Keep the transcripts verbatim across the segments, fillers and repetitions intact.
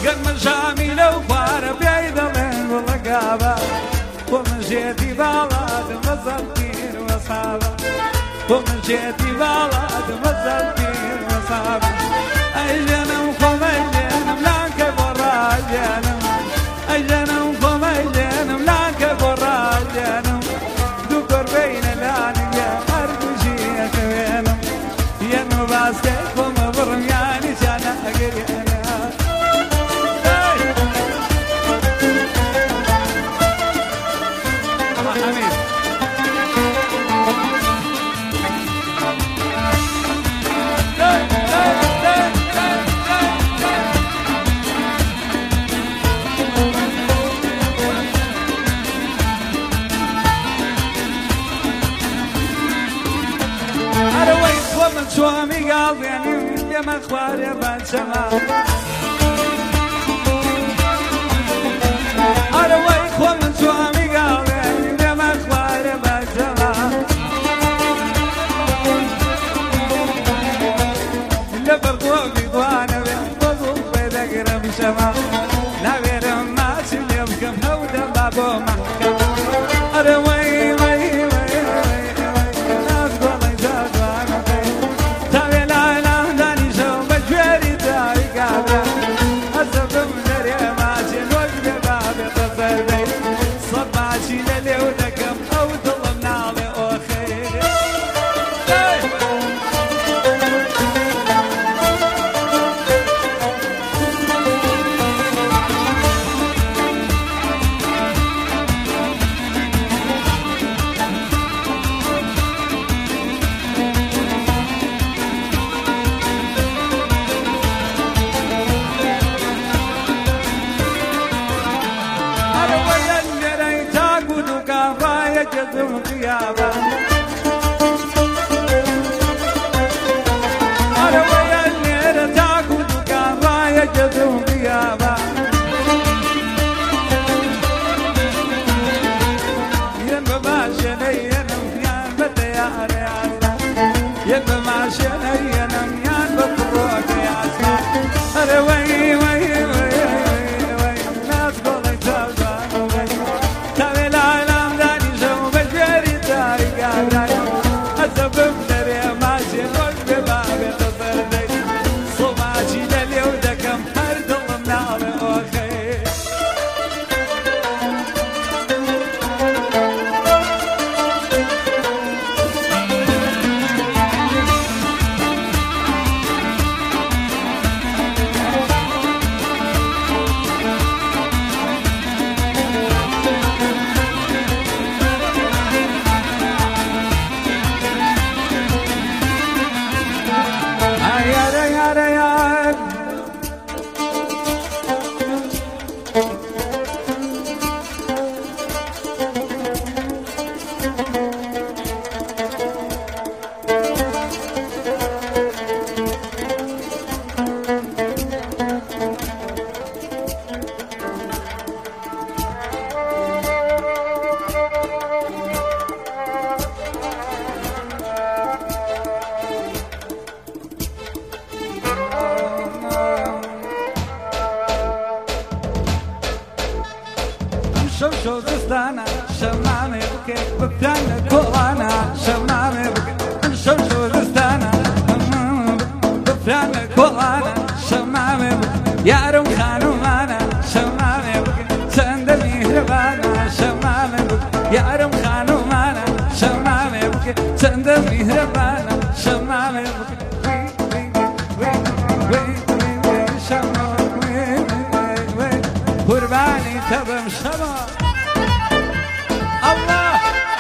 قم شامي لو خوار بعيد من والقابة ومن جيتي بلاد مزلتين وصابة ومن جيتي بلاد مزلتين وصابة أي جنم خم أي جنم لانك برا جنم أي جنم خم أي جنم لانك برا جنم دكر بين الآنية أرجوشي أكوينم ينو باستيكم برمياني جانا أقرينا شوامي قلبي يعني يا مخوار يا بنت شمال أروي إخوة من شوامي قلبي يعني يا مخوار يا بنت شمال اللي برضو بيضوانا بيضو بيدقر بشمال لا غير الناس اللي يبقى مهودة بابو محكم أروي جذب غيابه أروي الليل تاكل كما يجذب غيابه ينبما شنينم ينبت يا رياسة ينبما شنينم ينبت روك يا سا أروي وي وي وي ناس قولي تلبان وي تابي السبب دري ماشي روش ببابي تصردي صباحي لليو دكم فرد الله منالي أوخي شو شو دستانا شمامي بكي ببتانا كولانا شمامي بكي شو شو دستانا ببتانا كولانا شمامي بكي يارم خانو مانا شمامي بكي سند مهربانا شمامي بكي يارم خانو مانا شمامي بكي سند مهربانا شمامي بكي قرباني تبم شما الله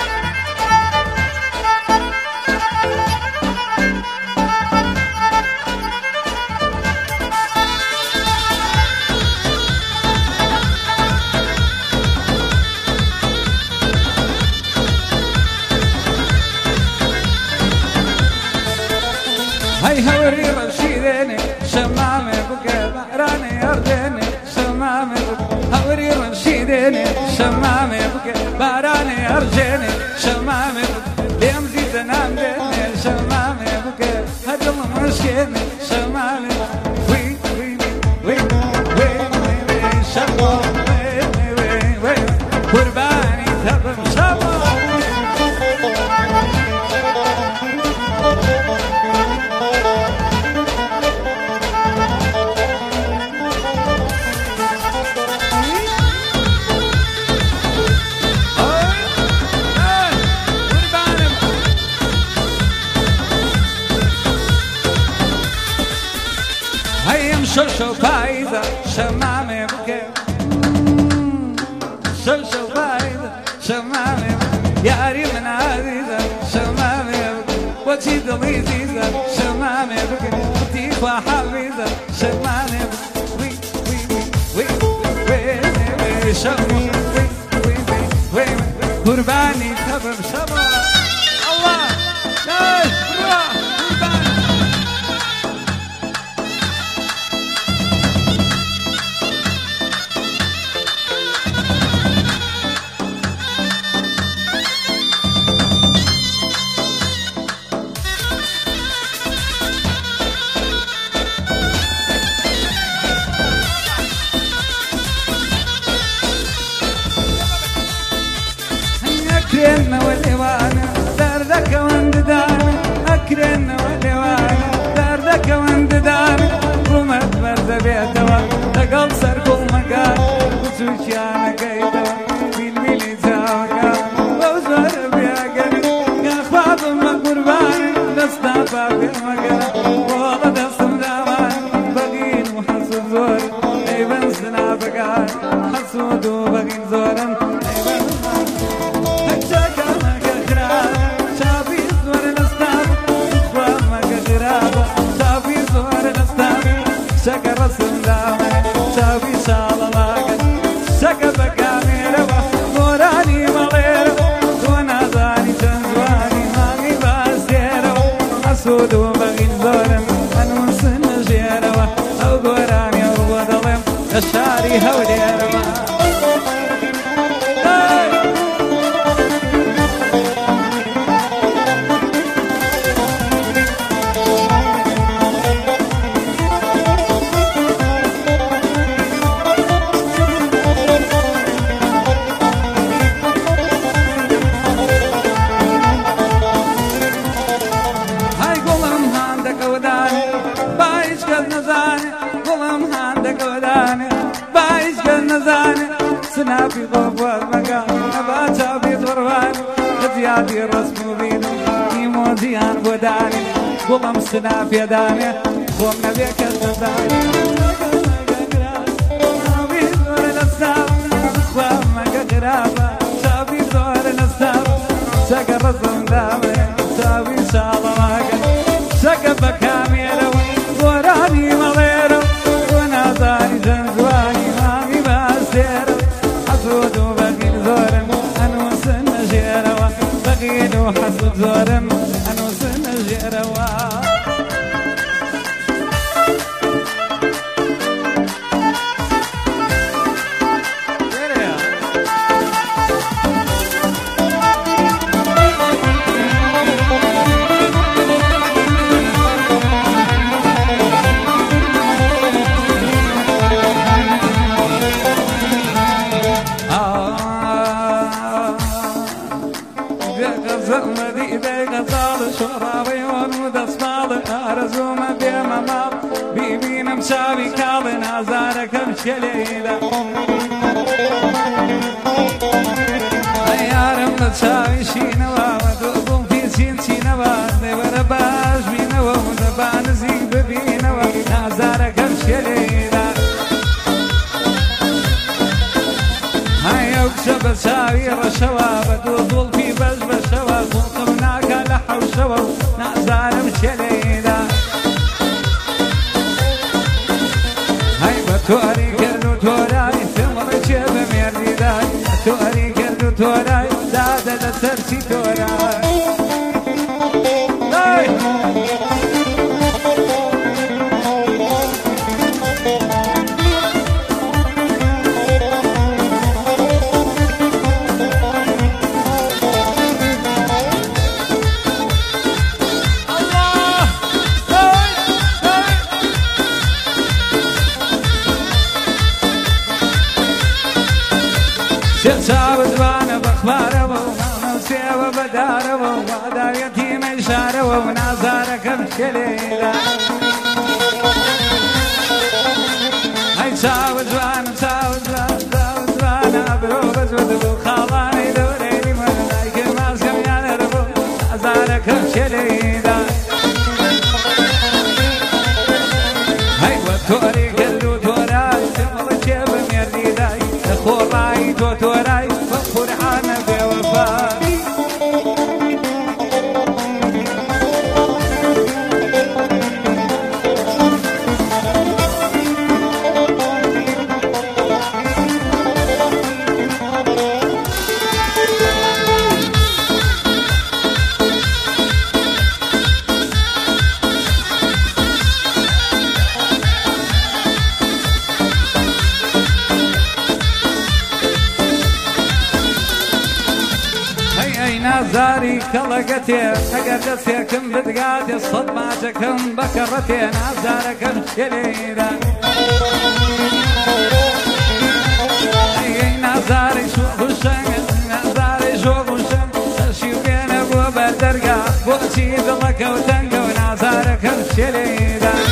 هاي هوري رشيدني شمامي بكي بحراني أردني شمامي هوري رشيدني شمامي بكي بحراني أرجني شمامي ليم زيت نام دني شمامي بكي هدل مشكني شمامي وي وي وي وي هيم شو شو فايدة شمامي بكي شو شو فايدة شمامي بكي يا ري من عزيزة شمامي بكي وجهي ضليزيزة شمامي بكي بتيك وحبيزة شمامي بكي وي وي وي وي وي شمي وي وي وي وي قرباني تبر شمع الله لا روح قرباني أكرن والإيوان دردك وانددان أكرن والإيوان دردك وانددان رمت برد بيتوا تقل سر كل مكان وسوشيانا كيدوا بالميلي تاوكا ووزور بيا قريب يا أخوات أمك قربان نستعفى في المكان والله دستم دامان بغين وحسود زور أيبن سنا بقان حسود وبغين زورن شكر رسم دامي شافي شاللاقة شكر بكاميرة وراني مغيرة ونازاني تنزواني مامي باسيرة حسود وبغين زورم أنونس النجيرة أو قراني أرغو ظلم الشاري هوليرة سنافي ضربات مكان نباتها في ضربان غزياتي الرسم وبينه يموزيان بوداني قلم سنافي داني قومنا بيك الزباني نبي زور الأساب خوامك غرابة شافي زور الأساب شكر رسم دامي شافي شالماك شكر بكاميرو وراني مغيرو ونازاني زنزواني مامي باسيرو حسود وبغين زورم أنوس النجيرة بغين وحسود زورم أنوس النجيرة شابي كاظن أزارك مشكليلة أيارم تشاوي شينوا ودوبهم في سين شينوا دبر باش بينوا ودبان زيب بينوا أزارك مشكليلة هاي أكشب شاوي رشوا بدوضول في بش بشوا قمناك لحو شوا نازار مشكليلة تواري كردو توراي ثمر جيب ميردي داي تواري كردو توراي دادا دا سرسي توراي شاب زبانة بأخباره وموسيقى بداره وهذا يتيم إشاره ونازارك مشكلة هاي شاب زبانة شاب زبانة شاب زبانة أبرو بزود خالاني دوري من لايك ما سمعنا ربو نازارك مشكلة هاي تۆری کرد و تۆرای دڵە چێ بە مێردی دای لە خۆڕایی تۆ تۆرای بە قورعانە بێوەفای نازاری کەڵەگەتێ ئەگەر دەستێکم بدگاتێ سەد ماچەکەم بەکەڕەتێ نازارەکەم شێلێران نازاری شۆڕوشەنگ نازاری شۆڕوشەنگ سەرشی و بێنە بۆ بەردەرگا بۆچی دڵەکەوتەنگە و نازارەکەم شێلێران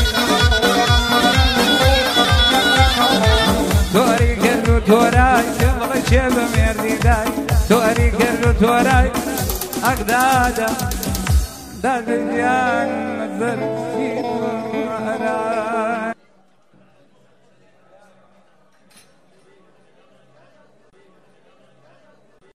تۆری کرد و تۆرای دڵە چێ بە مێردی دای تۆری کرد و تۆرای ئەگدادا دادیان زەرفی